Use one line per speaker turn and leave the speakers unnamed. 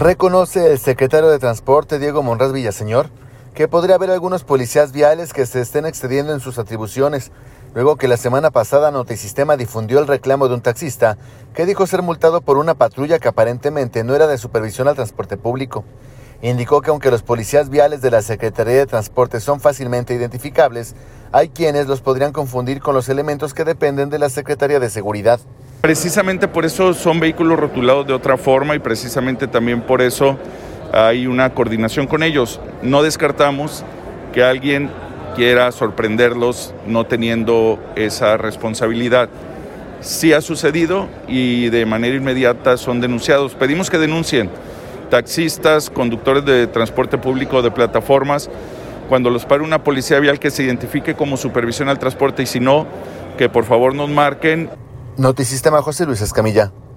Reconoce el secretario de Transporte, Diego Monraz Villaseñor, que podría haber algunos policías viales que se estén excediendo en sus atribuciones, luego que la semana pasada Notisistema difundió el reclamo de un taxista que dijo ser multado por una patrulla que aparentemente no era de supervisión al transporte público. Indicó que aunque los policías viales de la Secretaría de Transporte son fácilmente identificables, hay quienes los podrían confundir con los elementos que dependen de la Secretaría de Seguridad.
Precisamente por eso son vehículos rotulados de otra forma y precisamente también por eso hay una coordinación con ellos. No descartamos que alguien quiera sorprenderlos no teniendo esa responsabilidad. Sí ha sucedido y de manera inmediata son denunciados. Pedimos que denuncien taxistas, conductores de transporte público de plataformas, cuando los pare una policía vial que se identifique como supervisión al transporte y si no, que por favor nos marquen.
Notisistema, José Luis Escamilla.